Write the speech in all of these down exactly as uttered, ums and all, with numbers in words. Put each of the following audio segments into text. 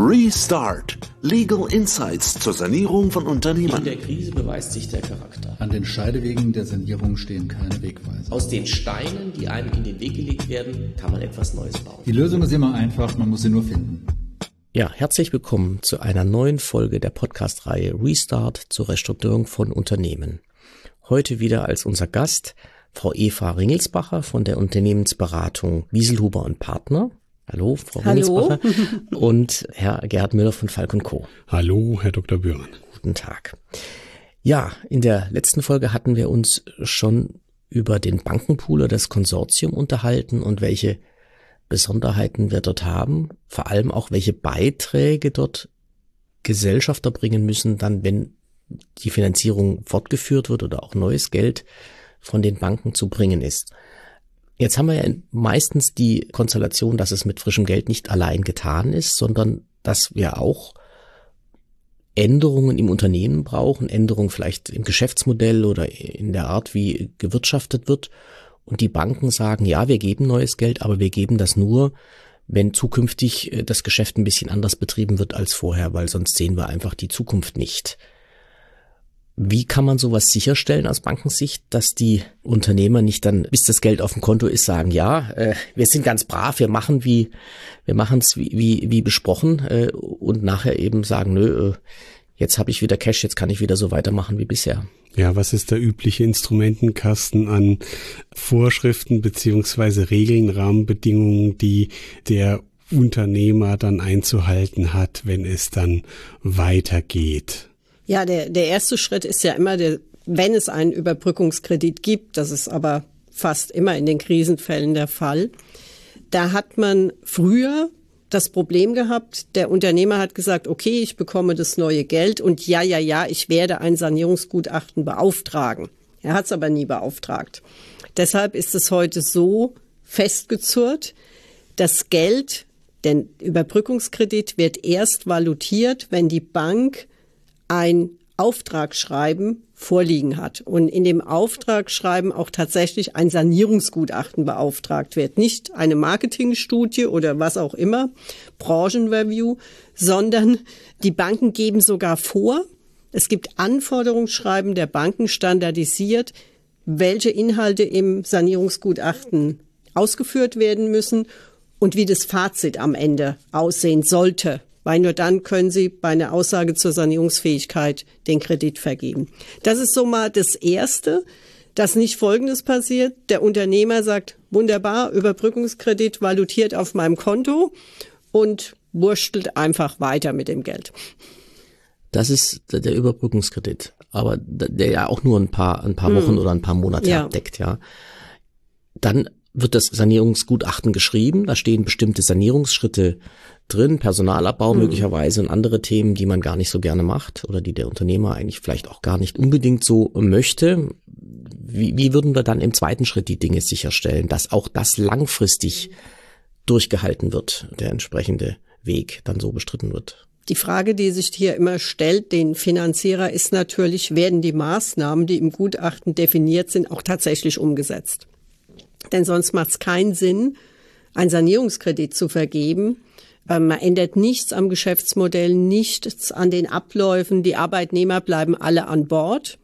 Restart. Legal Insights zur Sanierung von Unternehmen. In der Krise beweist sich der Charakter. An den Scheidewegen der Sanierung stehen keine Wegweiser. Aus den Steinen, die einem in den Weg gelegt werden, kann man etwas Neues bauen. Die Lösung ist immer einfach, man muss sie nur finden. Ja, herzlich willkommen zu einer neuen Folge der Podcast-Reihe Restart zur Restrukturierung von Unternehmen. Heute wieder als unser Gast Frau Eva Ringelsbacher von der Unternehmensberatung Wieselhuber und Partner. Hallo, Frau Hallo. Ringelsbacher. Und Herr Gerhard Müller von Falk und Co. Hallo, Herr Doktor Bühren. Guten Tag. Ja, in der letzten Folge hatten wir uns schon über den Bankenpooler, das Konsortium, unterhalten und welche Besonderheiten wir dort haben. Vor allem auch, welche Beiträge dort Gesellschafter bringen müssen, dann, wenn die Finanzierung fortgeführt wird oder auch neues Geld von den Banken zu bringen ist. Jetzt haben wir ja meistens die Konstellation, dass es mit frischem Geld nicht allein getan ist, sondern dass wir auch Änderungen im Unternehmen brauchen, Änderungen vielleicht im Geschäftsmodell oder in der Art, wie gewirtschaftet wird. Und die Banken sagen, ja, wir geben neues Geld, aber wir geben das nur, wenn zukünftig das Geschäft ein bisschen anders betrieben wird als vorher, weil sonst sehen wir einfach die Zukunft nicht. Wie kann man sowas sicherstellen aus Bankensicht, dass die Unternehmer nicht dann, bis das Geld auf dem Konto ist, sagen, ja, äh, wir sind ganz brav, wir machen wie, wir machen es wie, wie, wie besprochen äh, und nachher eben sagen, nö, äh, jetzt habe ich wieder Cash, jetzt kann ich wieder so weitermachen wie bisher. Ja, was ist der übliche Instrumentenkasten an Vorschriften beziehungsweise Regeln, Rahmenbedingungen, die der Unternehmer dann einzuhalten hat, wenn es dann weitergeht? Ja, der, der erste Schritt ist ja immer, der, wenn es einen Überbrückungskredit gibt, das ist aber fast immer in den Krisenfällen der Fall, da hat man früher das Problem gehabt, der Unternehmer hat gesagt, okay, ich bekomme das neue Geld und ja, ja, ja, ich werde ein Sanierungsgutachten beauftragen. Er hat es aber nie beauftragt. Deshalb ist es heute so festgezurrt, das Geld, der Überbrückungskredit wird erst valutiert, wenn die Bank ein Auftragsschreiben vorliegen hat und in dem Auftragsschreiben auch tatsächlich ein Sanierungsgutachten beauftragt wird. Nicht eine Marketingstudie oder was auch immer, Branchenreview, sondern die Banken geben sogar vor, es gibt Anforderungsschreiben der Banken standardisiert, welche Inhalte im Sanierungsgutachten ausgeführt werden müssen und wie das Fazit am Ende aussehen sollte. Weil nur dann können Sie bei einer Aussage zur Sanierungsfähigkeit den Kredit vergeben. Das ist so mal das Erste, dass nicht Folgendes passiert. Der Unternehmer sagt, wunderbar, Überbrückungskredit valutiert auf meinem Konto und wurstelt einfach weiter mit dem Geld. Das ist der Überbrückungskredit, aber der ja auch nur ein paar, ein paar Wochen hm. oder ein paar Monate ja. abdeckt, ja. Dann wird das Sanierungsgutachten geschrieben, da stehen bestimmte Sanierungsschritte drin, Personalabbau mhm. möglicherweise und andere Themen, die man gar nicht so gerne macht oder die der Unternehmer eigentlich vielleicht auch gar nicht unbedingt so möchte. Wie, wie würden wir dann im zweiten Schritt die Dinge sicherstellen, dass auch das langfristig durchgehalten wird, der entsprechende Weg dann so bestritten wird? Die Frage, die sich hier immer stellt, den Finanzierer, ist natürlich, werden die Maßnahmen, die im Gutachten definiert sind, auch tatsächlich umgesetzt? Denn sonst macht es keinen Sinn, einen Sanierungskredit zu vergeben. Man ändert nichts am Geschäftsmodell, nichts an den Abläufen. Die Arbeitnehmer bleiben alle an Bord,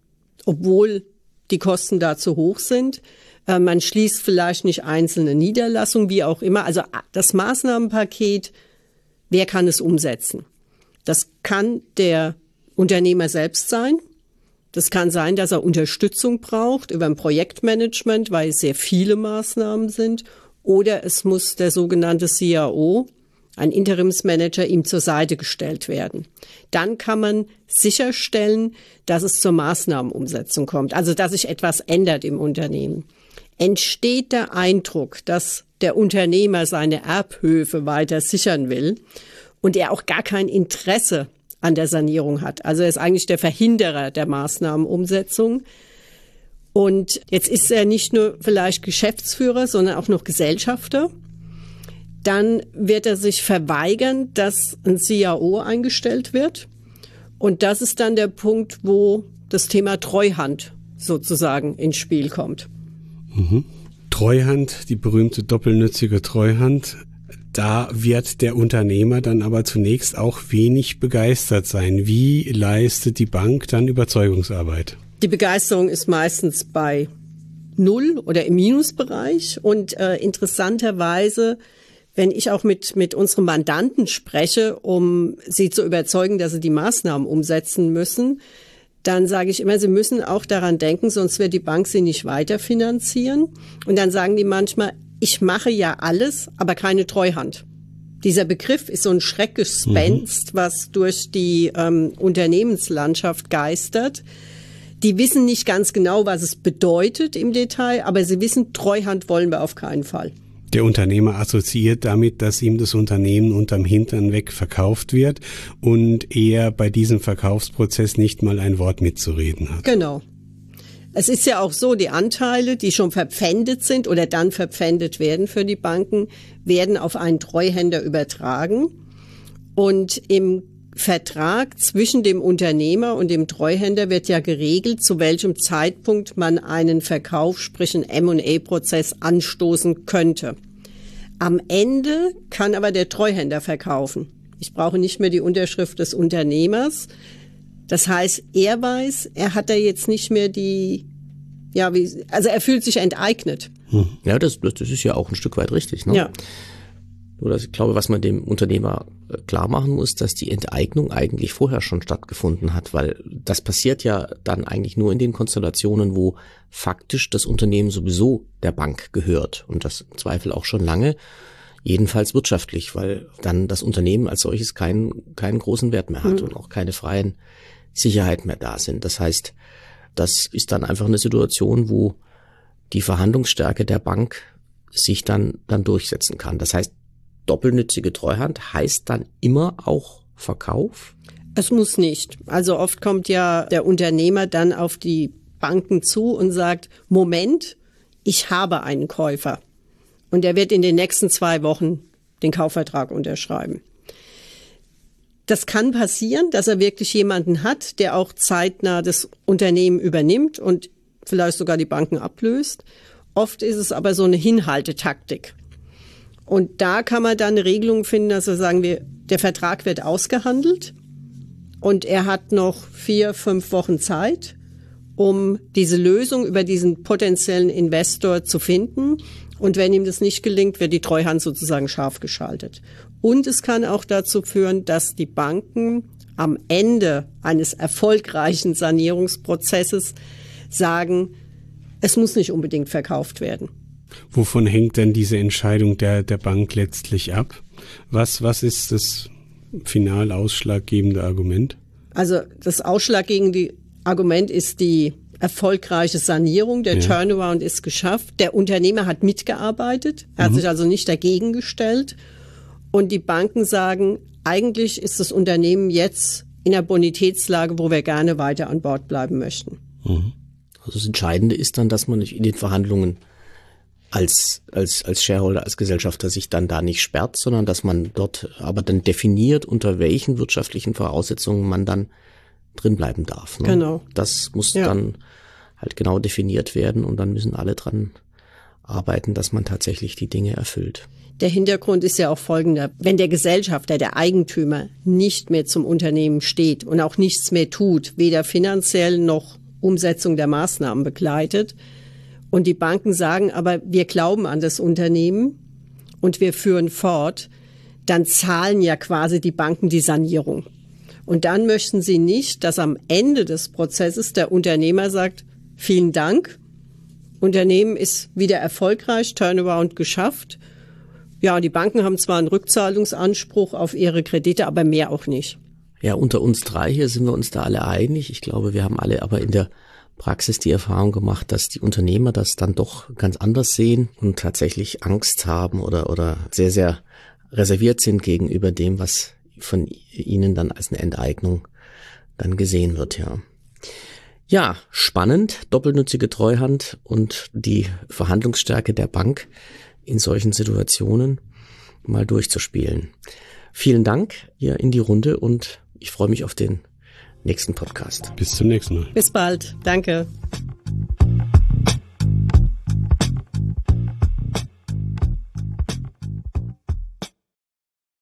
obwohl die Kosten da zu hoch sind. Man schließt vielleicht nicht einzelne Niederlassungen, wie auch immer. Also das Maßnahmenpaket, wer kann es umsetzen? Das kann der Unternehmer selbst sein. Das kann sein, dass er Unterstützung braucht über ein Projektmanagement, weil es sehr viele Maßnahmen sind. Oder es muss der sogenannte C A O, ein Interimsmanager, ihm zur Seite gestellt werden. Dann kann man sicherstellen, dass es zur Maßnahmenumsetzung kommt, also dass sich etwas ändert im Unternehmen. Entsteht der Eindruck, dass der Unternehmer seine Erbhöfe weiter sichern will und er auch gar kein Interesse an der Sanierung hat. Also er ist eigentlich der Verhinderer der Maßnahmenumsetzung. Und jetzt ist er nicht nur vielleicht Geschäftsführer, sondern auch noch Gesellschafter. Dann wird er sich verweigern, dass ein C A O eingestellt wird. Und das ist dann der Punkt, wo das Thema Treuhand sozusagen ins Spiel kommt. Mhm. Treuhand, die berühmte doppelnützige Treuhand. Da wird der Unternehmer dann aber zunächst auch wenig begeistert sein. Wie leistet die Bank dann Überzeugungsarbeit? Die Begeisterung ist meistens bei Null oder im Minusbereich. Und äh, interessanterweise, wenn ich auch mit, mit unseren Mandanten spreche, um sie zu überzeugen, dass sie die Maßnahmen umsetzen müssen, dann sage ich immer, sie müssen auch daran denken, sonst wird die Bank sie nicht weiterfinanzieren. Und dann sagen die manchmal, ich mache ja alles, aber keine Treuhand. Dieser Begriff ist so ein Schreckgespenst, mhm. was durch die ähm, Unternehmenslandschaft geistert. Die wissen nicht ganz genau, was es bedeutet im Detail, aber sie wissen, Treuhand wollen wir auf keinen Fall. Der Unternehmer assoziiert damit, dass ihm das Unternehmen unterm Hintern weg verkauft wird und er bei diesem Verkaufsprozess nicht mal ein Wort mitzureden hat. Genau. Es ist ja auch so, die Anteile, die schon verpfändet sind oder dann verpfändet werden für die Banken, werden auf einen Treuhänder übertragen. Und im Vertrag zwischen dem Unternehmer und dem Treuhänder wird ja geregelt, zu welchem Zeitpunkt man einen Verkauf, sprich einen M und A-Prozess anstoßen könnte. Am Ende kann aber der Treuhänder verkaufen. Ich brauche nicht mehr die Unterschrift des Unternehmers. Das heißt, er weiß, er hat da jetzt nicht mehr die, ja, wie, also er fühlt sich enteignet. Ja, das, das ist ja auch ein Stück weit richtig, ne? Ja. Nur, dass ich glaube, was man dem Unternehmer klar machen muss, dass die Enteignung eigentlich vorher schon stattgefunden hat, weil das passiert ja dann eigentlich nur in den Konstellationen, wo faktisch das Unternehmen sowieso der Bank gehört und das im Zweifel auch schon lange, jedenfalls wirtschaftlich, weil dann das Unternehmen als solches keinen, keinen großen Wert mehr hat mhm. und auch keine freien Sicherheiten mehr da sind. Das heißt, das ist dann einfach eine Situation, wo die Verhandlungsstärke der Bank sich dann, dann durchsetzen kann. Das heißt, doppelnützige Treuhand heißt dann immer auch Verkauf? Es muss nicht. Also oft kommt ja der Unternehmer dann auf die Banken zu und sagt, Moment, ich habe einen Käufer. Und der wird in den nächsten zwei Wochen den Kaufvertrag unterschreiben. Das kann passieren, dass er wirklich jemanden hat, der auch zeitnah das Unternehmen übernimmt und vielleicht sogar die Banken ablöst. Oft ist es aber so eine Hinhaltetaktik. Und da kann man dann eine Regelung finden, dass wir sagen, wir, der Vertrag wird ausgehandelt und er hat noch vier, fünf Wochen Zeit, um diese Lösung über diesen potenziellen Investor zu finden. Und wenn ihm das nicht gelingt, wird die Treuhand sozusagen scharf geschaltet. Und es kann auch dazu führen, dass die Banken am Ende eines erfolgreichen Sanierungsprozesses sagen, es muss nicht unbedingt verkauft werden. Wovon hängt denn diese Entscheidung der, der Bank letztlich ab? Was, was ist das final ausschlaggebende Argument? Also das ausschlaggebende Argument ist die erfolgreiche Sanierung. Der ja. Turnaround ist geschafft. Der Unternehmer hat mitgearbeitet. Er hat mhm. sich also nicht dagegen gestellt. Und die Banken sagen, eigentlich ist das Unternehmen jetzt in der Bonitätslage, wo wir gerne weiter an Bord bleiben möchten. Mhm. Also das Entscheidende ist dann, dass man nicht in den Verhandlungen als, als, als Shareholder, als Gesellschafter sich dann da nicht sperrt, sondern dass man dort aber dann definiert, unter welchen wirtschaftlichen Voraussetzungen man dann drin bleiben darf. Ne? Genau. Das muss ja. dann halt genau definiert werden und dann müssen alle dran arbeiten, dass man tatsächlich die Dinge erfüllt. Der Hintergrund ist ja auch folgender. Wenn der Gesellschafter, der Eigentümer nicht mehr zum Unternehmen steht und auch nichts mehr tut, weder finanziell noch Umsetzung der Maßnahmen begleitet, und die Banken sagen, aber wir glauben an das Unternehmen und wir führen fort, dann zahlen ja quasi die Banken die Sanierung. Und dann möchten sie nicht, dass am Ende des Prozesses der Unternehmer sagt, vielen Dank, Unternehmen ist wieder erfolgreich, Turnaround geschafft. Ja, und die Banken haben zwar einen Rückzahlungsanspruch auf ihre Kredite, aber mehr auch nicht. Ja, unter uns drei hier sind wir uns da alle einig. Ich glaube, wir haben alle aber in der Praxis die Erfahrung gemacht, dass die Unternehmer das dann doch ganz anders sehen und tatsächlich Angst haben oder, oder sehr, sehr reserviert sind gegenüber dem, was von ihnen dann als eine Enteignung dann gesehen wird, ja. Ja, spannend, doppelnützige Treuhand und die Verhandlungsstärke der Bank in solchen Situationen mal durchzuspielen. Vielen Dank hier in die Runde und ich freue mich auf den nächsten Podcast. Bis zum nächsten Mal. Bis bald. Danke.